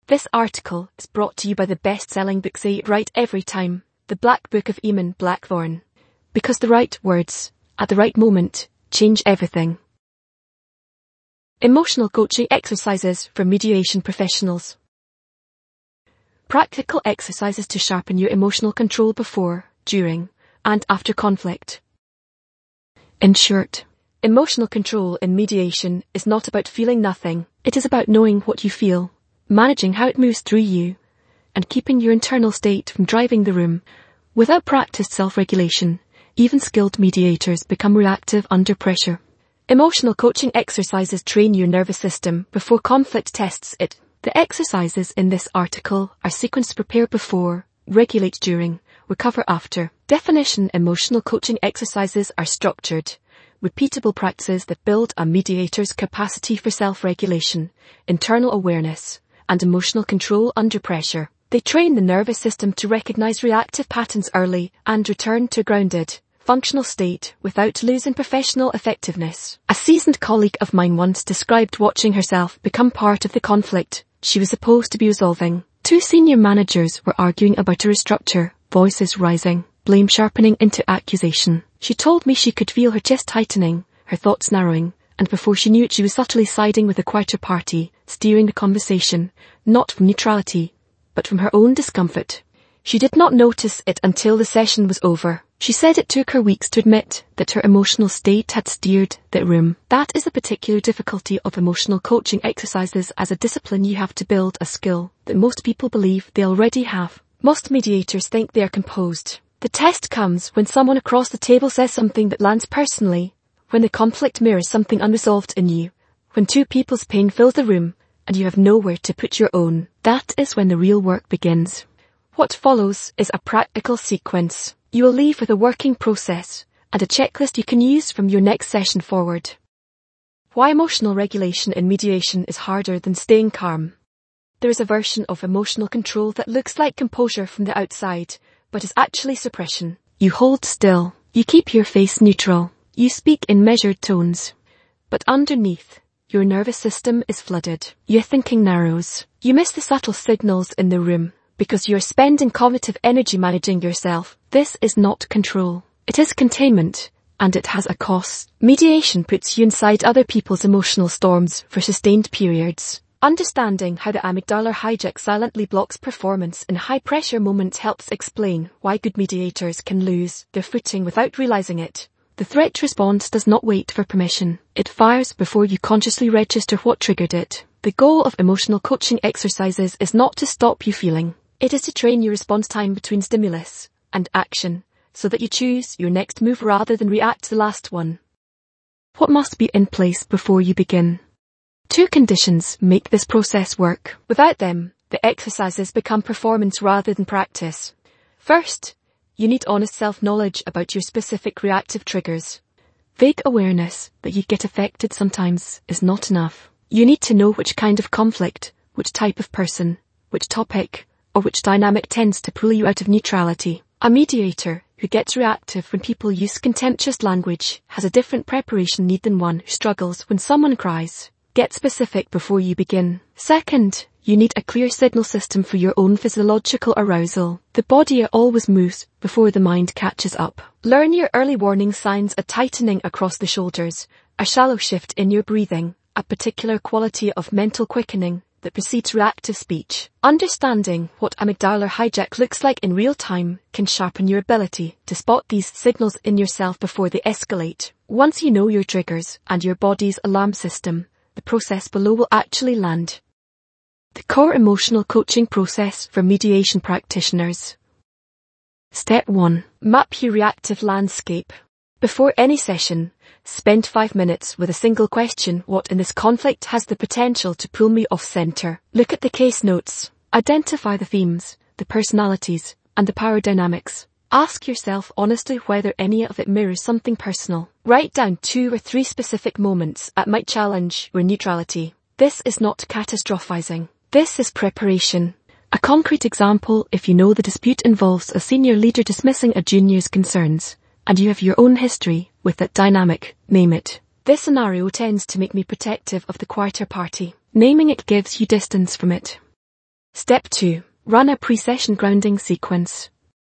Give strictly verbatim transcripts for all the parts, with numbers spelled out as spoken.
This article is brought to you by the best-selling book Say It Right Every Time, The Black Book of Eamon Blackthorne. Because the right words, at the right moment, change everything. Emotional coaching exercises for mediation professionals. Practical exercises to sharpen your emotional control before, during, and after conflict. In short, emotional control in mediation is not about feeling nothing. It is about knowing what you feel, managing how it moves through you, and keeping your internal state from driving the room. Without practiced self-regulation, even skilled mediators become reactive under pressure. Emotional coaching exercises train your nervous system before conflict tests it. The exercises in this article are sequenced to prepare before, regulate during, recover after. Definition: emotional coaching exercises are structured, repeatable practices that build a mediator's capacity for self-regulation, internal awareness, and emotional control under pressure. They train the nervous system to recognize reactive patterns early and return to a grounded, functional state without losing professional effectiveness. A seasoned colleague of mine once described watching herself become part of the conflict she was supposed to be resolving. Two senior managers were arguing about a restructure, voices rising, blame sharpening into accusation. She told me she could feel her chest tightening, her thoughts narrowing, and before she knew it she was subtly siding with the quieter party, steering the conversation, not from neutrality, but from her own discomfort. She did not notice it until the session was over. She said it took her weeks to admit that her emotional state had steered the room. That is the particular difficulty of emotional coaching exercises as a discipline. You have to build a skill that most people believe they already have. Most mediators think they are composed. The test comes when someone across the table says something that lands personally, when the conflict mirrors something unresolved in you, when two people's pain fills the room and you have nowhere to put your own. That is when the real work begins. What follows is a practical sequence. You will leave with a working process and a checklist you can use from your next session forward. Why emotional regulation in mediation is harder than staying calm. There is a version of emotional control that looks like composure from the outside, but is actually suppression. You hold still. You keep your face neutral. You speak in measured tones. But underneath, your nervous system is flooded. Your thinking narrows. You miss the subtle signals in the room because you're spending cognitive energy managing yourself. This is not control. It is containment, and it has a cost. Mediation puts you inside other people's emotional storms for sustained periods. Understanding how the amygdala hijack silently blocks performance in high-pressure moments helps explain why good mediators can lose their footing without realizing it. The threat response does not wait for permission. It fires before you consciously register what triggered it. The goal of emotional coaching exercises is not to stop you feeling. It is to train your response time between stimulus and action, so that you choose your next move rather than react to the last one. What must be in place before you begin? Two conditions make this process work. Without them, the exercises become performance rather than practice. First, you need honest self-knowledge about your specific reactive triggers. Vague awareness that you get affected sometimes is not enough. You need to know which kind of conflict, which type of person, which topic, or which dynamic tends to pull you out of neutrality. A mediator who gets reactive when people use contemptuous language has a different preparation need than one who struggles when someone cries. Get specific before you begin. Second, you need a clear signal system for your own physiological arousal. The body always moves before the mind catches up. Learn your early warning signs: a tightening across the shoulders, a shallow shift in your breathing, a particular quality of mental quickening that precedes reactive speech. Understanding what amygdala hijack looks like in real time can sharpen your ability to spot these signals in yourself before they escalate. Once you know your triggers and your body's alarm system, the process below will actually land. The core emotional coaching process for mediation practitioners. Step one. Map your reactive landscape. Before any session, spend five minutes with a single question: what in this conflict has the potential to pull me off center? Look at the case notes. Identify the themes, the personalities, and the power dynamics. Ask yourself honestly whether any of it mirrors something personal. Write down two or three specific moments that might challenge your neutrality. This is not catastrophizing. This is preparation. A concrete example: if you know the dispute involves a senior leader dismissing a junior's concerns, and you have your own history with that dynamic, name it. This scenario tends to make me protective of the quieter party. Naming it gives you distance from it. Step two. Run a pre-session grounding sequence.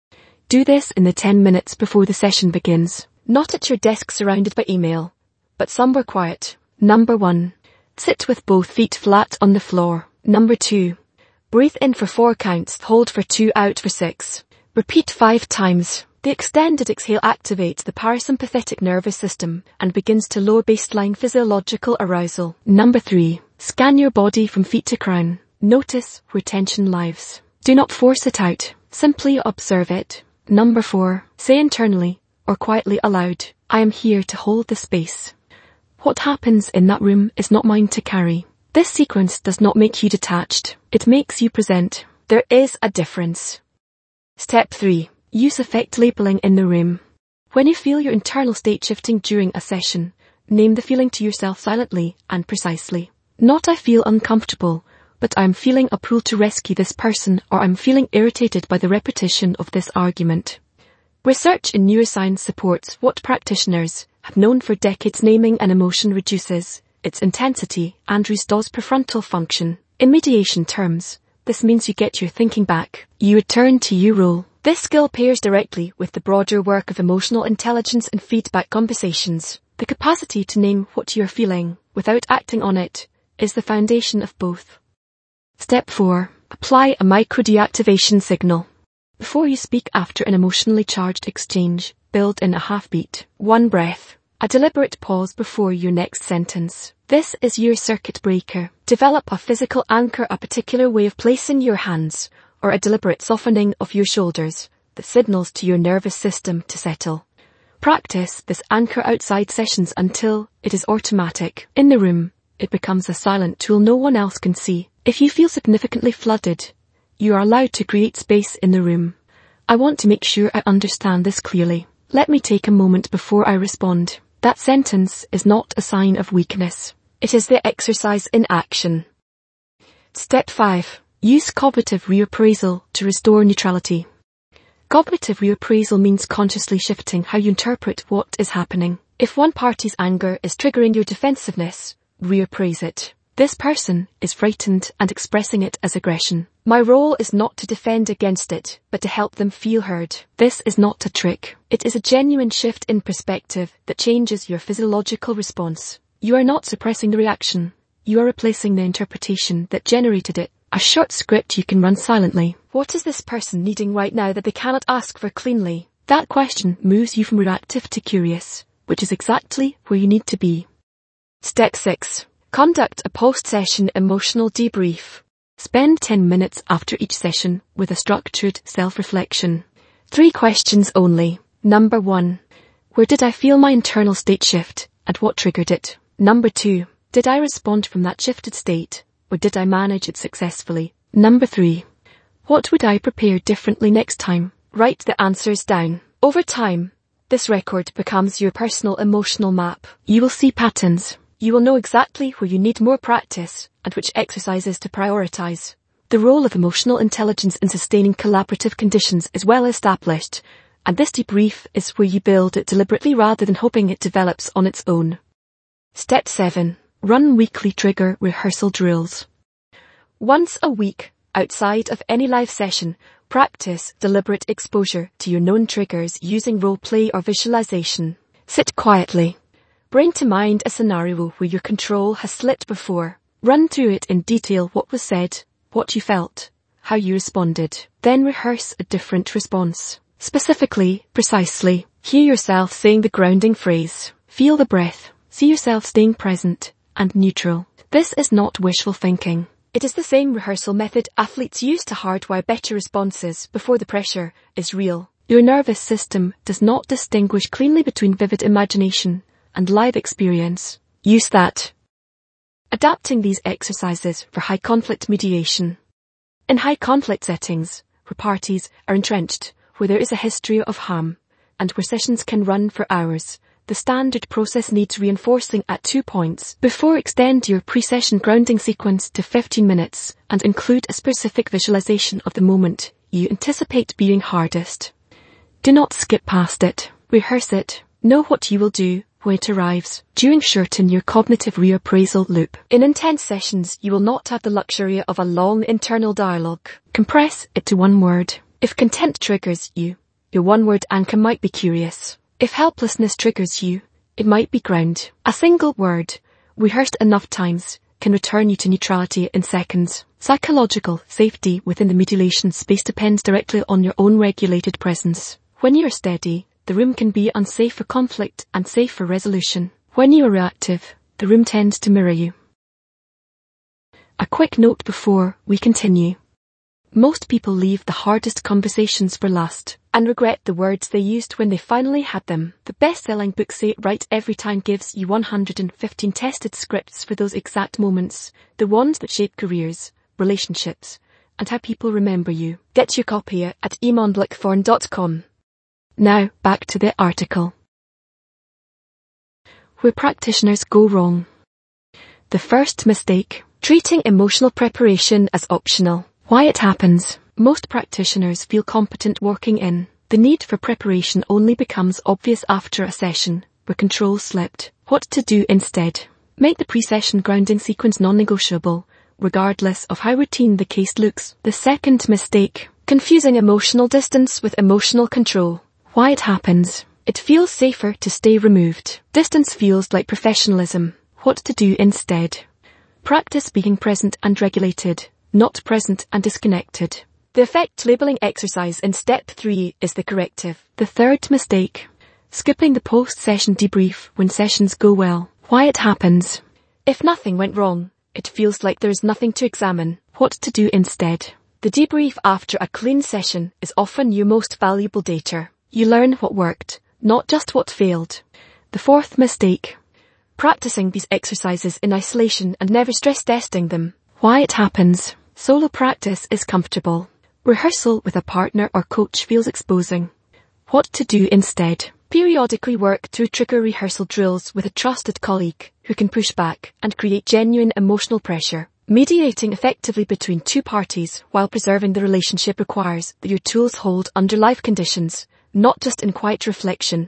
Do this in the ten minutes before the session begins. Not at your desk surrounded by email, but somewhere quiet. Number one. Sit with both feet flat on the floor. Number two. Breathe in for four counts, hold for two, out for six. Repeat five times. The extended exhale activates the parasympathetic nervous system and begins to lower baseline physiological arousal. Number three. Scan your body from feet to crown. Notice where tension lives. Do not force it out. Simply observe it. Number four. Say internally or quietly aloud, I am here to hold the space. What happens in that room is not mine to carry. This sequence does not make you detached. It makes you present. There is a difference. Step three. Use effect labeling in the room. When you feel your internal state shifting during a session, name the feeling to yourself silently and precisely. Not I feel uncomfortable, but I'm feeling a pull to rescue this person, or I'm feeling irritated by the repetition of this argument. Research in neuroscience supports what practitioners have known for decades: naming an emotion reduces its intensity and restores prefrontal function. In mediation terms, this means you get your thinking back. You return to your role. This skill pairs directly with the broader work of emotional intelligence and feedback conversations. The capacity to name what you're feeling without acting on it is the foundation of both. Step four. Apply a micro-deactivation signal. Before you speak after an emotionally charged exchange, build in a half beat, one breath, a deliberate pause before your next sentence. This is your circuit breaker. Develop a physical anchor, a particular way of placing your hands, or a deliberate softening of your shoulders that signals to your nervous system to settle. Practice this anchor outside sessions until it is automatic. In the room, it becomes a silent tool no one else can see. If you feel significantly flooded, you are allowed to create space in the room. I want to make sure I understand this clearly. Let me take a moment before I respond. That sentence is not a sign of weakness. It is the exercise in action. Step five. Use cognitive reappraisal to restore neutrality. Cognitive reappraisal means consciously shifting how you interpret what is happening. If one party's anger is triggering your defensiveness, reappraise it. This person is frightened and expressing it as aggression. My role is not to defend against it, but to help them feel heard. This is not a trick. It is a genuine shift in perspective that changes your physiological response. You are not suppressing the reaction. You are replacing the interpretation that generated it. A short script you can run silently. What is this person needing right now that they cannot ask for cleanly? That question moves you from reactive to curious, which is exactly where you need to be. Step six. Conduct a post-session emotional debrief. Spend ten minutes after each session with a structured self-reflection. Three questions only. Number one. Where did I feel my internal state shift, and what triggered it? Number two. Did I respond from that shifted state, or did I manage it successfully? Number three. What would I prepare differently next time? Write the answers down. Over time, this record becomes your personal emotional map. You will see patterns. You will know exactly where you need more practice and which exercises to prioritize. The role of emotional intelligence in sustaining collaborative conditions is well established, and this debrief is where you build it deliberately rather than hoping it develops on its own. Step seven. Run weekly trigger rehearsal drills. Once a week, outside of any live session, practice deliberate exposure to your known triggers using role play or visualization. Sit quietly. Bring to mind a scenario where your control has slipped before. Run through it in detail: what was said, what you felt, how you responded. Then rehearse a different response. Specifically, precisely. Hear yourself saying the grounding phrase. Feel the breath. See yourself staying present and neutral. This is not wishful thinking. It is the same rehearsal method athletes use to hardwire better responses before the pressure is real. Your nervous system does not distinguish cleanly between vivid imagination and live experience. Use that. Adapting these exercises for high conflict mediation. In high conflict settings, where parties are entrenched, where there is a history of harm, and where sessions can run for hours, the standard process needs reinforcing at two points. Before, extend your pre-session grounding sequence to fifteen minutes and include a specific visualization of the moment you anticipate being hardest. Do not skip past it. Rehearse it. Know what you will do when it arrives. During shorten your cognitive reappraisal loop. In intense sessions, you will not have the luxury of a long internal dialogue. Compress it to one word. If content triggers you, your one-word anchor might be curious. If helplessness triggers you, it might be ground. A single word, rehearsed enough times, can return you to neutrality in seconds. Psychological safety within the mediation space depends directly on your own regulated presence. When you are steady, the room can be unsafe for conflict and safe for resolution. When you are reactive, the room tends to mirror you. A quick note before we continue. Most people leave the hardest conversations for last and regret the words they used when they finally had them. The best-selling book Say It Right Every Time gives you one hundred fifteen tested scripts for those exact moments, the ones that shape careers, relationships, and how people remember you. Get your copy at eamon blackthorne dot com. Now, back to the article. Where practitioners go wrong. The first mistake, treating emotional preparation as optional. Why it happens. Most practitioners feel competent working in. The need for preparation only becomes obvious after a session where control slipped. What to do instead. Make the pre-session grounding sequence non-negotiable, regardless of how routine the case looks. The second mistake, confusing emotional distance with emotional control. Why it happens. It feels safer to stay removed. Distance feels like professionalism. What to do instead. Practice being present and regulated, not present and disconnected. The effect labeling exercise in step three is the corrective. The third mistake, skipping the post-session debrief when sessions go well. Why it happens. If nothing went wrong, it feels like there is nothing to examine. What to do instead. The debrief after a clean session is often your most valuable data. You learn what worked, not just what failed. The fourth mistake, practicing these exercises in isolation and never stress testing them. Why it happens. Solo practice is comfortable. Rehearsal with a partner or coach feels exposing. What to do instead. Periodically work through trigger rehearsal drills with a trusted colleague who can push back and create genuine emotional pressure. Mediating effectively between two parties while preserving the relationship requires that your tools hold under life conditions, not just in quiet reflection.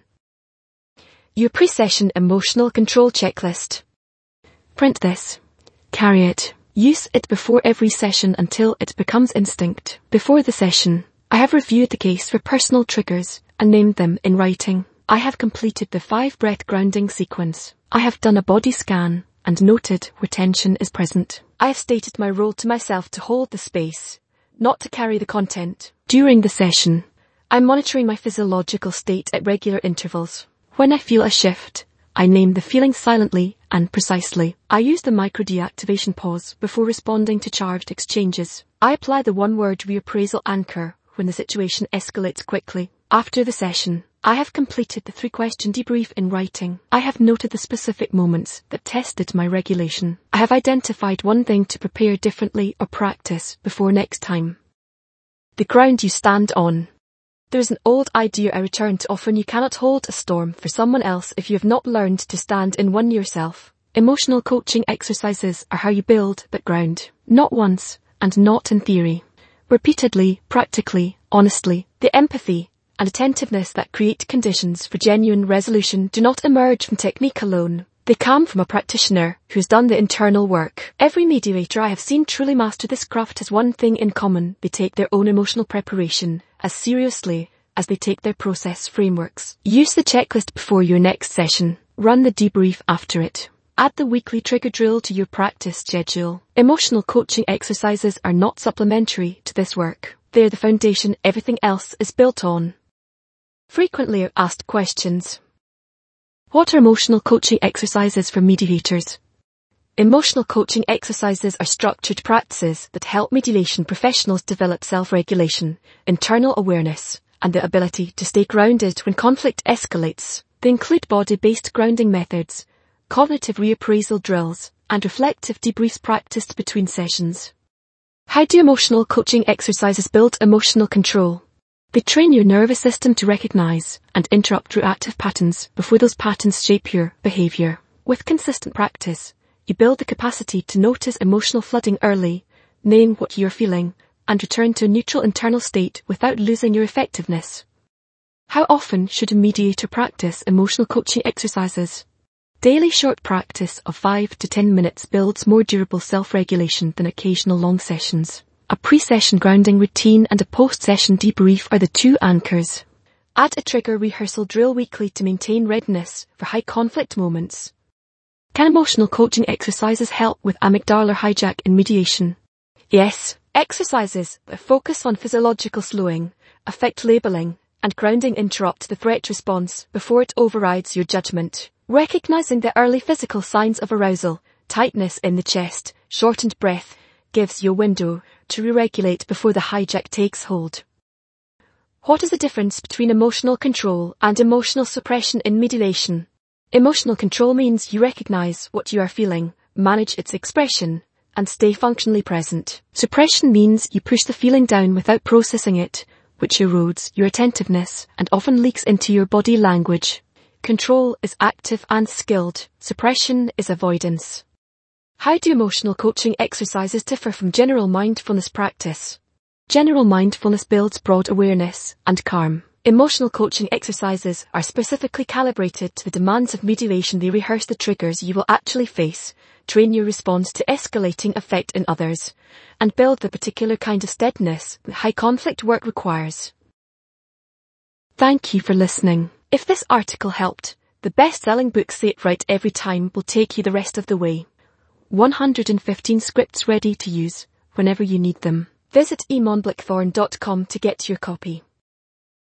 Your pre-session emotional control checklist. Print this. Carry it. Use it before every session until it becomes instinct. Before the session, I have reviewed the case for personal triggers and named them in writing. I have completed the five breath grounding sequence. I have done a body scan and noted where tension is present. I have stated my role to myself to hold the space, not to carry the content. During the session, I'm monitoring my physiological state at regular intervals. When I feel a shift, I name the feeling silently and precisely. I use the micro-deactivation pause before responding to charged exchanges. I apply the one-word reappraisal anchor when the situation escalates quickly. After the session, I have completed the three-question debrief in writing. I have noted the specific moments that tested my regulation. I have identified one thing to prepare differently or practice before next time. The ground you stand on. There is an old idea I return to often: you cannot hold a storm for someone else if you have not learned to stand in one yourself. Emotional coaching exercises are how you build that ground. Not once, and not in theory. Repeatedly, practically, honestly. The empathy and attentiveness that create conditions for genuine resolution do not emerge from technique alone. They come from a practitioner who has done the internal work. Every mediator I have seen truly master this craft has one thing in common: they take their own emotional preparation as seriously as they take their process frameworks. Use the checklist before your next session. Run the debrief after it. Add the weekly trigger drill to your practice schedule. Emotional coaching exercises are not supplementary to this work. They are the foundation everything else is built on. Frequently asked questions. What are emotional coaching exercises for mediators? Emotional coaching exercises are structured practices that help mediation professionals develop self-regulation, internal awareness, and the ability to stay grounded when conflict escalates. They include body-based grounding methods, cognitive reappraisal drills, and reflective debriefs practiced between sessions. How do emotional coaching exercises build emotional control? They train your nervous system to recognize and interrupt reactive patterns before those patterns shape your behavior. With consistent practice, you build the capacity to notice emotional flooding early, name what you're feeling, and return to a neutral internal state without losing your effectiveness. How often should a mediator practice emotional coaching exercises? Daily short practice of five to ten minutes builds more durable self-regulation than occasional long sessions. A pre-session grounding routine and a post-session debrief are the two anchors. Add a trigger rehearsal drill weekly to maintain readiness for high-conflict moments. Can emotional coaching exercises help with amygdala hijack in mediation? Yes, exercises that focus on physiological slowing, affect labeling, and grounding interrupt the threat response before it overrides your judgment. Recognizing the early physical signs of arousal, tightness in the chest, shortened breath, gives you a window to re-regulate before the hijack takes hold. What is the difference between emotional control and emotional suppression in mediation? Emotional control means you recognize what you are feeling, manage its expression, and stay functionally present. Suppression means you push the feeling down without processing it, which erodes your attentiveness and often leaks into your body language. Control is active and skilled. Suppression is avoidance. How do emotional coaching exercises differ from general mindfulness practice? General mindfulness builds broad awareness and calm. Emotional coaching exercises are specifically calibrated to the demands of mediation. They rehearse the triggers you will actually face, train your response to escalating affect in others, and build the particular kind of steadiness that high conflict work requires. Thank you for listening. If this article helped, the best-selling book Say It Right Every Time will take you the rest of the way. one hundred fifteen scripts ready to use whenever you need them. Visit e mon blackthorn dot com to get your copy.